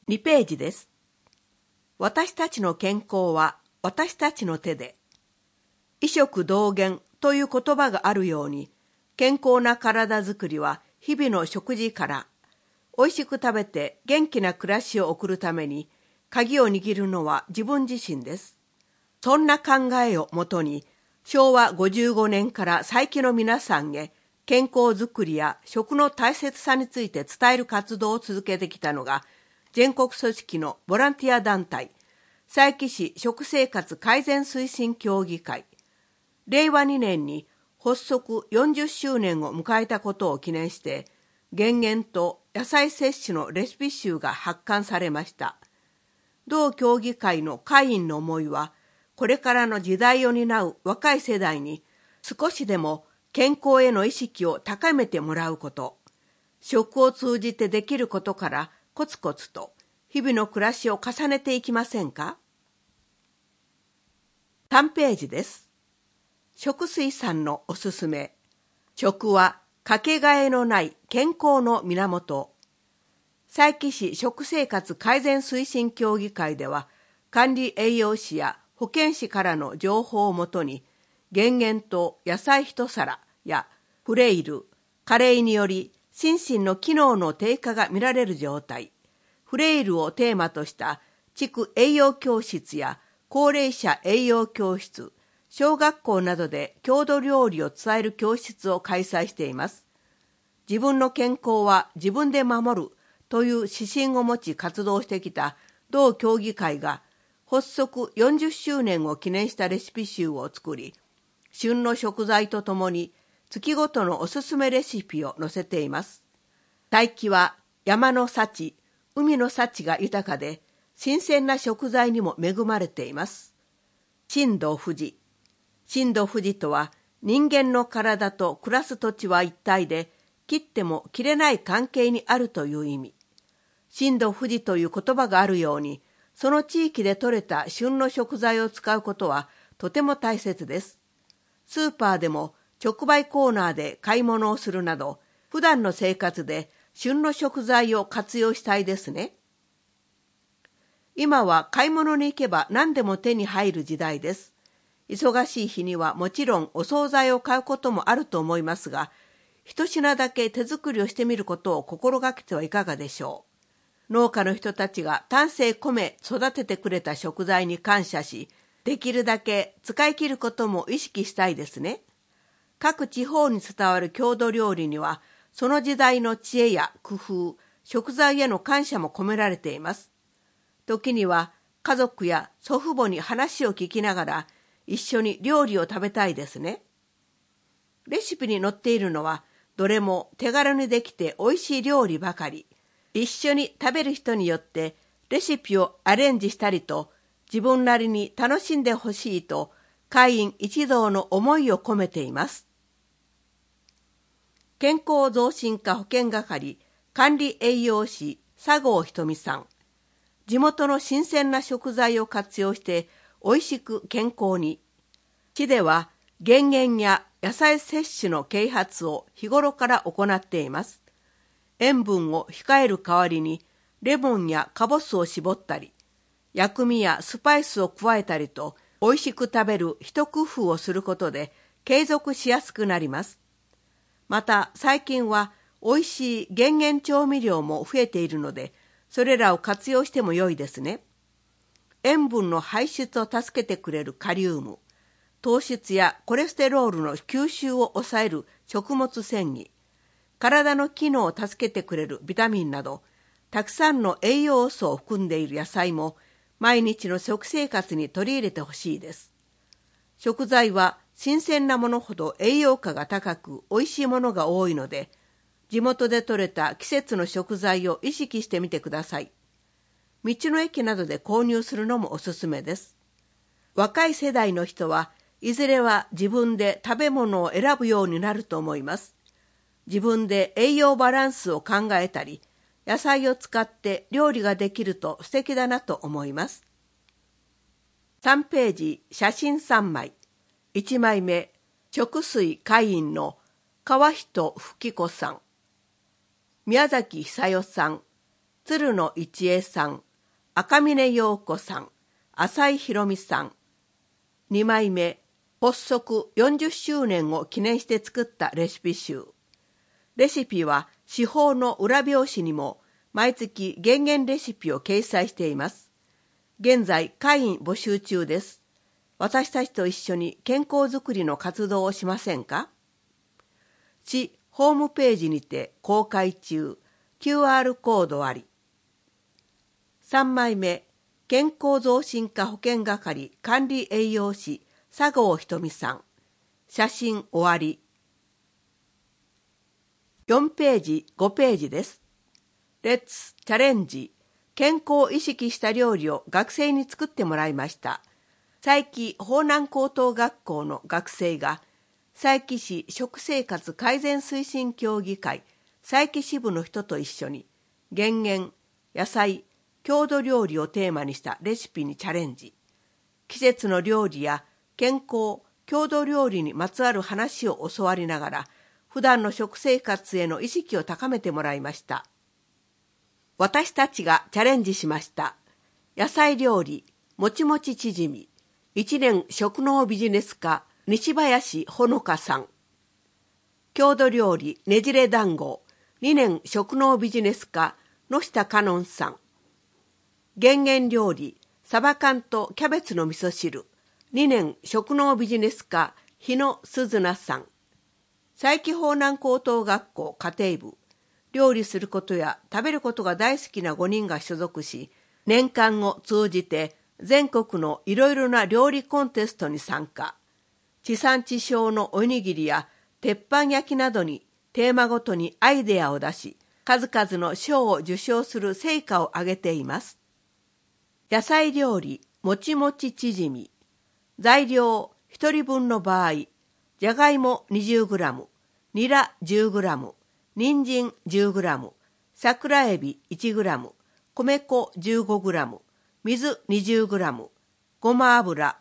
2ページです。私たちの健康は私たちの手で。医食同源という言葉があるように、健康な体づくりは日々の食事から、おいしく食べて元気な暮らしを送るために、鍵を握るのは自分自身です。そんな考えをもとに、昭和55年から最近の皆さんへ、健康づくりや食の大切さについて伝える活動を続けてきたのが、全国組織のボランティア団体、佐伯市食生活改善推進協議会。令和2年に発足40周年を迎えたことを記念して、減塩と野菜摂取のレシピ集が発刊されました。同協議会の会員の思いは、これからの時代を担う若い世代に少しでも健康への意識を高めてもらうこと、食を通じてできることからコツコツと日々の暮らしを重ねていきませんか？ 3 ページです。食水さんのおすすめ。食はかけがえのない健康の源。佐伯市食生活改善推進協議会では、管理栄養士や保健師からの情報をもとに、減塩と野菜一皿やフレイル、加齢により心身の機能の低下が見られる状態、フレイルをテーマとした地区栄養教室や高齢者栄養教室、小学校などで郷土料理を伝える教室を開催しています。自分の健康は自分で守るという指針を持ち活動してきた同協議会が発足40周年を記念したレシピ集を作り、旬の食材とともに月ごとのおすすめレシピを載せています。佐伯は山の幸、海の幸が豊かで、新鮮な食材にも恵まれています。震度富士。震度富士とは、人間の体と暮らす土地は一体で、切っても切れない関係にあるという意味。震度富士という言葉があるように、その地域で採れた旬の食材を使うことはとても大切です。スーパーでも直売コーナーで買い物をするなど、普段の生活で旬の食材を活用したいですね。今は買い物に行けば何でも手に入る時代です。忙しい日にはもちろんお惣菜を買うこともあると思いますが、一品だけ手作りをしてみることを心がけてはいかがでしょう。農家の人たちが丹精込め育ててくれた食材に感謝し、できるだけ使い切ることも意識したいですね。各地方に伝わる郷土料理には、その時代の知恵や工夫、食材への感謝も込められています。時には家族や祖父母に話を聞きながら一緒に料理を食べたいですね。レシピに載っているのはどれも手軽にできて美味しい料理ばかり。一緒に食べる人によってレシピをアレンジしたりと、自分なりに楽しんでほしいと会員一同の思いを込めています。健康増進課保健係管理栄養士佐合ひとみさん。地元の新鮮な食材を活用して美味しく健康に。市では減塩や野菜摂取の啓発を日頃から行っています。塩分を控える代わりにレモンやカボスを絞ったり、薬味やスパイスを加えたりと美味しく食べる一工夫をすることで継続しやすくなります。また最近は美味しい減塩調味料も増えているので、それらを活用しても良いですね。塩分の排出を助けてくれるカリウム、糖質やコレステロールの吸収を抑える食物繊維、体の機能を助けてくれるビタミンなど、たくさんの栄養素を含んでいる野菜も毎日の食生活に取り入れてほしいです。食材は新鮮なものほど栄養価が高く美味しいものが多いので、地元で採れた季節の食材を意識してみてください。道の駅などで購入するのもおすすめです。若い世代の人はいずれは自分で食べ物を選ぶようになると思います。自分で栄養バランスを考えたり、野菜を使って料理ができると素敵だなと思います。3ページ写真3枚。1枚目、食水会員の川人吹子さん。宮崎久代さん、 鶴野一恵さん、赤嶺陽子さん、浅井博美さん。2枚目、発足40周年を記念して作ったレシピ集。レシピは司法の裏表紙にも毎月減塩レシピを掲載しています。現在会員募集中です。私たちと一緒に健康づくりの活動をしませんか？市ホームページにて公開中、QR コードあり。3枚目、健康増進課保健係管理栄養士佐合ひとみさん。写真終わり。4ページ、5ページです。レッツチャレンジ。健康を意識した料理を学生に作ってもらいました。佐伯法南高等学校の学生が佐伯市食生活改善推進協議会佐伯支部の人と一緒に減塩、野菜、郷土料理をテーマにしたレシピにチャレンジ。季節の料理や健康、郷土料理にまつわる話を教わりながら普段の食生活への意識を高めてもらいました。私たちがチャレンジしました。野菜料理、もちもちチヂミ。1年食農ビジネス家、西林ほのかさん。郷土料理、ねじれ団子。2年食農ビジネス家、野下かのんさん。減塩料理、サバ缶とキャベツの味噌汁。2年食農ビジネス家、日野すずなさん。佐伯法南高等学校家庭部。料理することや食べることが大好きな5人が所属し、年間を通じて全国のいろいろな料理コンテストに参加。地産地消のおにぎりや鉄板焼きなどにテーマごとにアイデアを出し、数々の賞を受賞する成果を上げています。野菜料理、もちもちチヂミ。材料1人分の場合、じゃがいも 20g、ニラ 10g、人参 10g、桜えび 1g、米粉 15g、水 20g、ごま油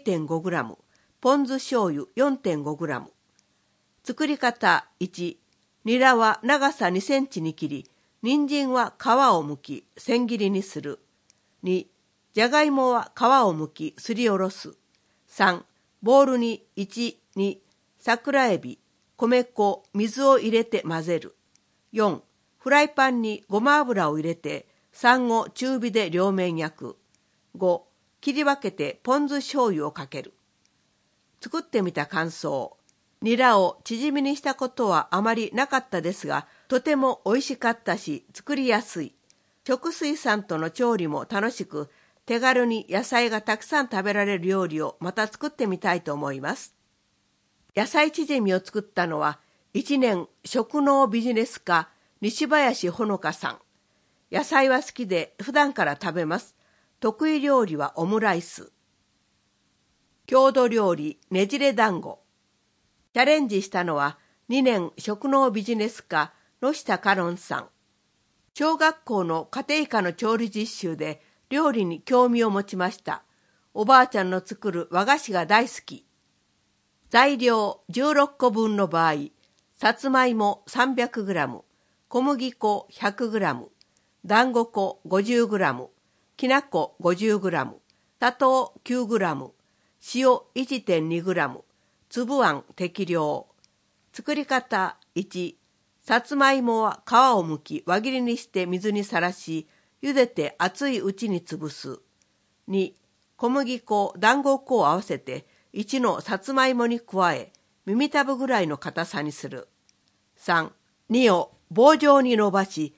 0.5g、ポン酢醤油 4.5g。作り方1、ニラは長さ2センチに切り、人参は皮を剥き千切りにする。2、じゃがいもは皮を剥きすりおろす。3、ボウルに1、2、桜えび、米粉、水を入れて混ぜる。4、フライパンにごま油を入れて、3を中火で両面焼く。5、切り分けてポン酢醤油をかける。作ってみた感想。ニラをチヂミにしたことはあまりなかったですが、とても美味しかったし、作りやすい。食水産との調理も楽しく、手軽に野菜がたくさん食べられる料理をまた作ってみたいと思います。野菜チヂミを作ったのは、1年食農ビジネス家、西林ほのかさん。野菜は好きで普段から食べます。得意料理はオムライス。郷土料理、ねじれ団子。チャレンジしたのは2年食農ビジネス科野下かのんさん。小学校の家庭科の調理実習で料理に興味を持ちました。おばあちゃんの作る和菓子が大好き。材料16個分の場合、さつまいも 300g、小麦粉 100g、団子粉 50g、きな粉 50g、砂糖 9g、塩 1.2g、粒あん適量。作り方1、さつまいもは皮を剥き輪切りにして水にさらし、茹でて熱いうちに潰す。2、小麦粉、団子粉を合わせて1のさつまいもに加え、耳たぶぐらいの硬さにする。3、2を棒状に伸ばし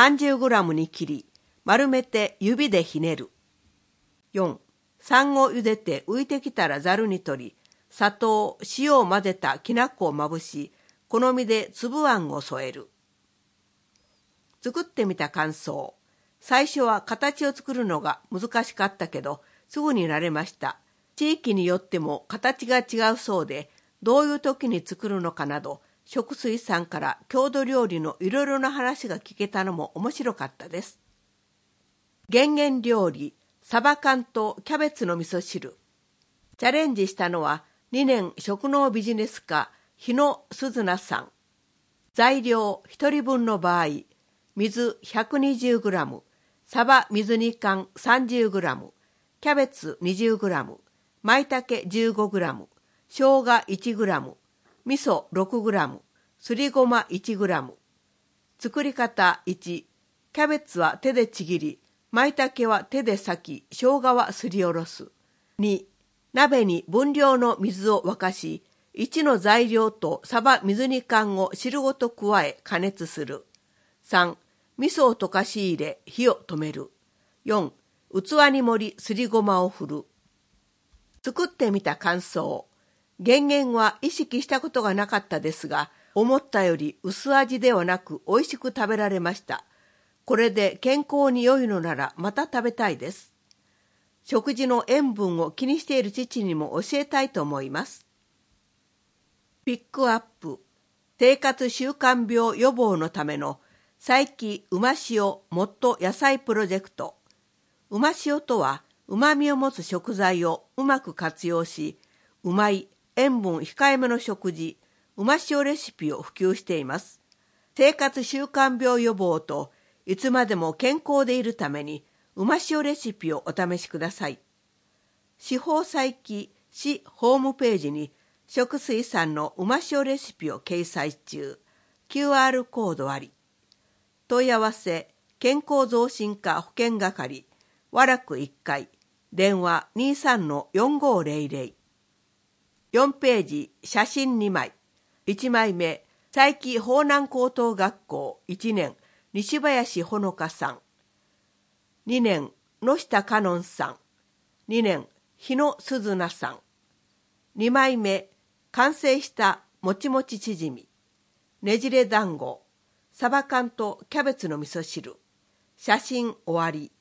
30g に切り、丸めて指でひねる。4、3を茹でて浮いてきたらざるに取り、砂糖、塩を混ぜたきな粉をまぶし、好みで粒あんを添える。作ってみた感想。最初は形を作るのが難しかったけど、すぐに慣れました。地域によっても形が違うそうで、どういう時に作るのかなど、食水産から郷土料理のいろいろな話が聞けたのも面白かったです。減塩料理、サバ缶とキャベツの味噌汁。チャレンジしたのは2年食農ビジネス科日野すずなさん。材料1人分の場合、水 120g、 サバ水煮缶 30g、キャベツ 20g、舞茸 15g、生姜 1g、味噌 6g、すりごま 1g。作り方1、キャベツは手でちぎり、舞茸は手で裂き、生姜はすりおろす。2、鍋に分量の水を沸かし、1の材料とサバ水煮缶を汁ごと加え加熱する。3、味噌を溶かし入れ火を止める。4、器に盛りすりごまを振る。作ってみた感想。減塩は意識したことがなかったですが、思ったより薄味ではなく美味しく食べられました。これで健康に良いのならまた食べたいです。食事の塩分を気にしている父にも教えたいと思います。ピックアップ。生活習慣病予防のための佐伯うま塩もっと野菜プロジェクト。うま塩とは、うまみを持つ食材をうまく活用し、うまい、塩分控えめの食事、うま塩レシピを普及しています。生活習慣病予防といつまでも健康でいるために、うま塩レシピをお試しください。司法佐伯市ホームページに食水産のうま塩レシピを掲載中。QR コードあり。問い合わせ、健康増進課保健係、和楽1階、電話 23-4500。4ページ、写真2枚。1枚目、佐伯法南高等学校1年、西林ほのかさん。2年、野下かのんさん。2年、日野すずなさん。2枚目、完成したもちもちチヂミ。ねじれ団子。サバ缶とキャベツの味噌汁。写真終わり。